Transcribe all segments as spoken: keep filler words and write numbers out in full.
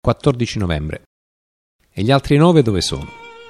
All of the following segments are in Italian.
quattordici novembre. E gli altri nove dove sono?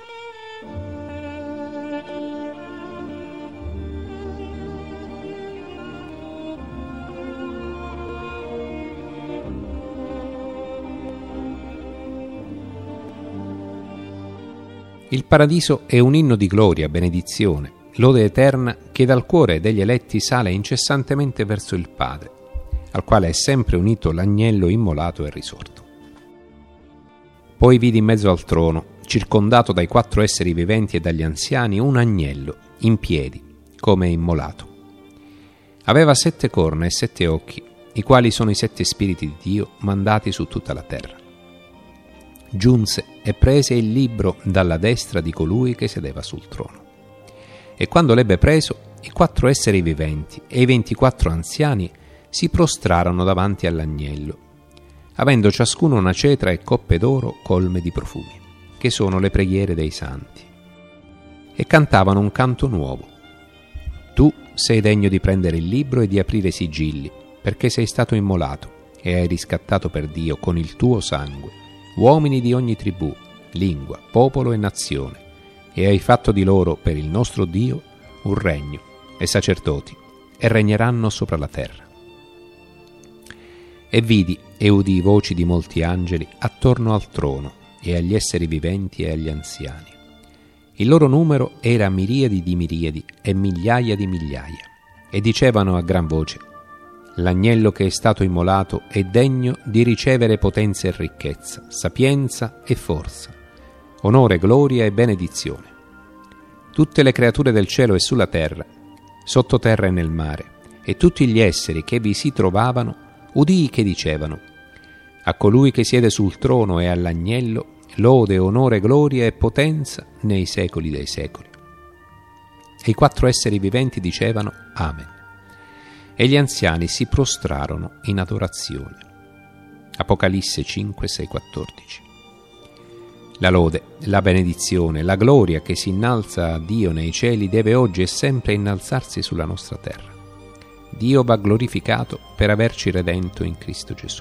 Il paradiso è un inno di gloria, benedizione, lode eterna che dal cuore degli eletti sale incessantemente verso il Padre, al quale è sempre unito l'agnello immolato e risorto. Poi vidi in mezzo al trono, circondato dai quattro esseri viventi e dagli anziani, un agnello, in piedi, come immolato. Aveva sette corna e sette occhi, i quali sono i sette spiriti di Dio mandati su tutta la terra. Giunse e prese il libro dalla destra di colui che sedeva sul trono. E quando l'ebbe preso, i quattro esseri viventi e i ventiquattro anziani si prostrarono davanti all'agnello, avendo ciascuno una cetra e coppe d'oro colme di profumi, che sono le preghiere dei santi. E cantavano un canto nuovo. Tu sei degno di prendere il libro e di aprire i sigilli, perché sei stato immolato e hai riscattato per Dio con il tuo sangue uomini di ogni tribù, lingua, popolo e nazione, e hai fatto di loro per il nostro Dio un regno e sacerdoti, e regneranno sopra la terra. E vidi e udii voci di molti angeli attorno al trono e agli esseri viventi e agli anziani. Il loro numero era miriadi di miriadi e migliaia di migliaia, e dicevano a gran voce: l'agnello che è stato immolato è degno di ricevere potenza e ricchezza, sapienza e forza, onore, gloria e benedizione. Tutte le creature del cielo e sulla terra, sottoterra e nel mare, e tutti gli esseri che vi si trovavano, udii che dicevano: a colui che siede sul trono e all'agnello lode, onore, gloria e potenza nei secoli dei secoli. E i quattro esseri viventi dicevano: Amen. E gli anziani si prostrarono in adorazione. Apocalisse cinque, sei, quattordici. La lode, la benedizione, la gloria che si innalza a Dio nei cieli deve oggi e sempre innalzarsi sulla nostra terra. Dio va glorificato per averci redento in Cristo Gesù.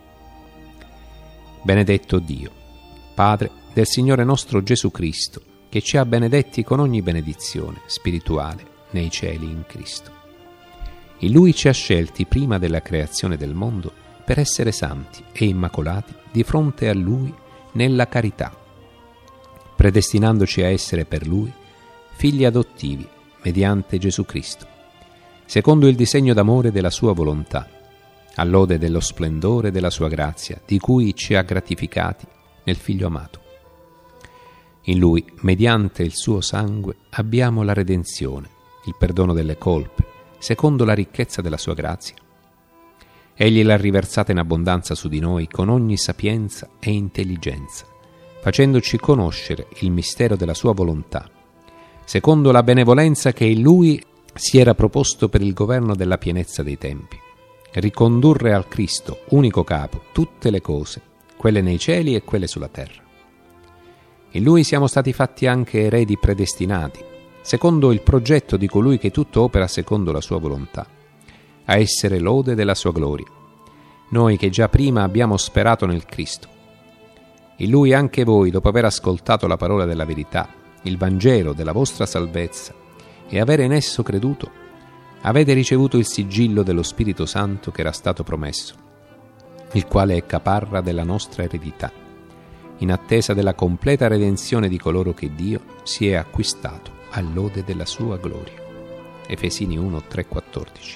Benedetto Dio, Padre del Signore nostro Gesù Cristo, che ci ha benedetti con ogni benedizione spirituale nei cieli in Cristo. In Lui ci ha scelti prima della creazione del mondo per essere santi e immacolati di fronte a Lui nella carità, predestinandoci a essere per Lui figli adottivi mediante Gesù Cristo, secondo il disegno d'amore della Sua volontà, all'ode dello splendore della Sua grazia, di cui ci ha gratificati nel Figlio amato. In Lui, mediante il Suo sangue, abbiamo la redenzione, il perdono delle colpe, secondo la ricchezza della Sua grazia. Egli l'ha riversata in abbondanza su di noi con ogni sapienza e intelligenza, facendoci conoscere il mistero della Sua volontà, secondo la benevolenza che in Lui si era proposto per il governo della pienezza dei tempi, ricondurre al Cristo, unico capo, tutte le cose, quelle nei cieli e quelle sulla terra. In Lui siamo stati fatti anche eredi predestinati, secondo il progetto di colui che tutto opera secondo la Sua volontà, a essere lode della Sua gloria, noi che già prima abbiamo sperato nel Cristo. In Lui anche voi, dopo aver ascoltato la parola della verità, il Vangelo della vostra salvezza, e avere in esso creduto, avete ricevuto il sigillo dello Spirito Santo che era stato promesso, il quale è caparra della nostra eredità, in attesa della completa redenzione di coloro che Dio si è acquistato all'ode della Sua gloria. Efesini uno, tre, quattordici.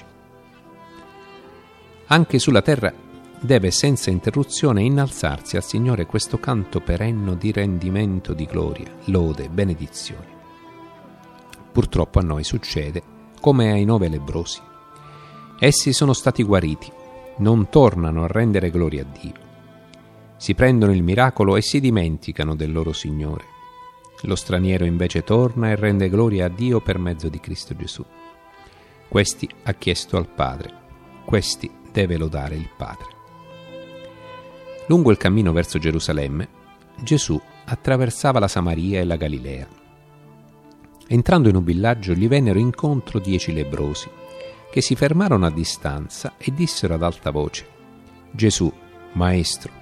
Anche sulla terra deve senza interruzione innalzarsi al Signore questo canto perenno di rendimento di gloria, lode, benedizioni. Purtroppo a noi succede come ai nove lebbrosi. Essi sono stati guariti, non tornano a rendere gloria a Dio. Si prendono il miracolo e si dimenticano del loro Signore. Lo straniero invece torna e rende gloria a Dio per mezzo di Cristo Gesù. Questi ha chiesto al Padre, questi deve lodare il Padre. Lungo il cammino verso Gerusalemme, Gesù attraversava la Samaria e la Galilea. Entrando in un villaggio gli vennero incontro dieci lebbrosi, che si fermarono a distanza e dissero ad alta voce: Gesù, Maestro,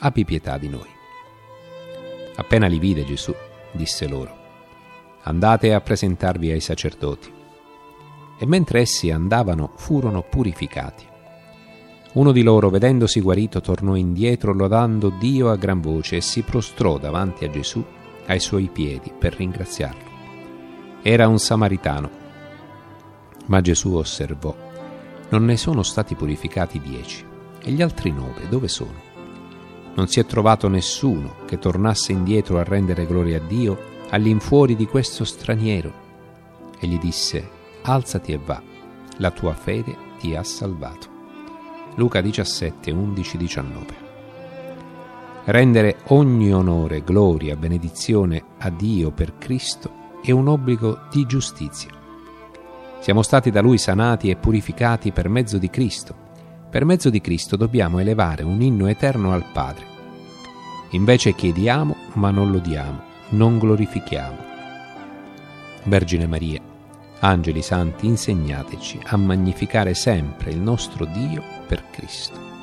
abbi pietà di noi. Appena li vide Gesù, disse loro: andate a presentarvi ai sacerdoti. E mentre essi andavano, furono purificati. Uno di loro, vedendosi guarito, tornò indietro lodando Dio a gran voce e si prostrò davanti a Gesù ai suoi piedi per ringraziarlo. Era un samaritano. Ma Gesù osservò: non ne sono stati purificati dieci, e gli altri nove dove sono? Non si è trovato nessuno che tornasse indietro a rendere gloria a Dio all'infuori di questo straniero. E gli disse: alzati e va, la tua fede ti ha salvato. Luca diciassette, undici diciannove. Rendere ogni onore, gloria, benedizione a Dio per Cristo è un obbligo di giustizia. Siamo stati da Lui sanati e purificati per mezzo di Cristo. Per mezzo di Cristo dobbiamo elevare un inno eterno al Padre. Invece chiediamo, ma non lodiamo, non glorifichiamo. Vergine Maria, angeli santi, insegnateci a magnificare sempre il nostro Dio per Cristo.